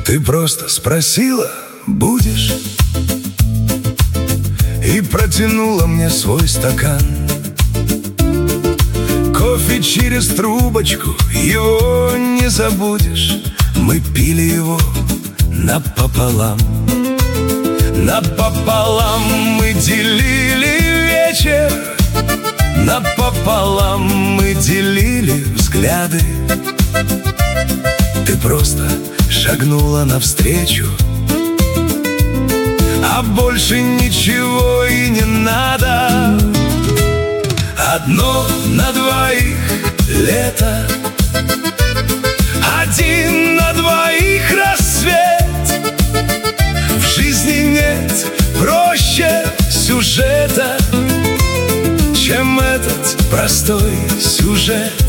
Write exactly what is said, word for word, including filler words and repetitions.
Ты просто спросила, будешь, и протянула мне свой стакан. Кофе через трубочку, его не забудешь. Мы пили его напополам. Напополам мы делили вечер, напополам мы делили взгляды. Ты просто шагнула навстречу, а больше ничего и не надо. Одно на двоих лето, один на двоих рассвет. В жизни нет проще сюжета, чем этот простой сюжет.